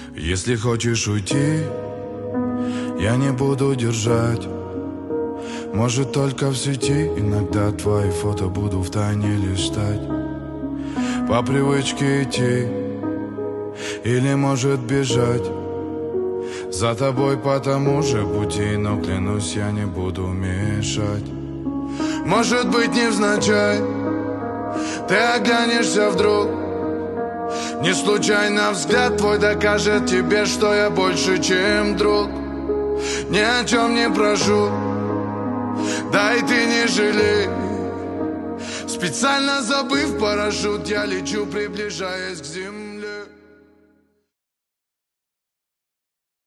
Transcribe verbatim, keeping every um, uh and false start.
Если хочешь уйти, я не буду держать. Может, только в сети иногда твои фото буду втайне листать. По привычке идти или, может, бежать за тобой по тому же пути, но клянусь, я не буду мешать. Может быть, невзначай ты оглянешься вдруг, не случайно взгляд твой докажет тебе, что я больше, чем друг. Ни о чем не прошу, да и ты не жалей. Специально забыв парашют, я лечу, приближаясь к земле.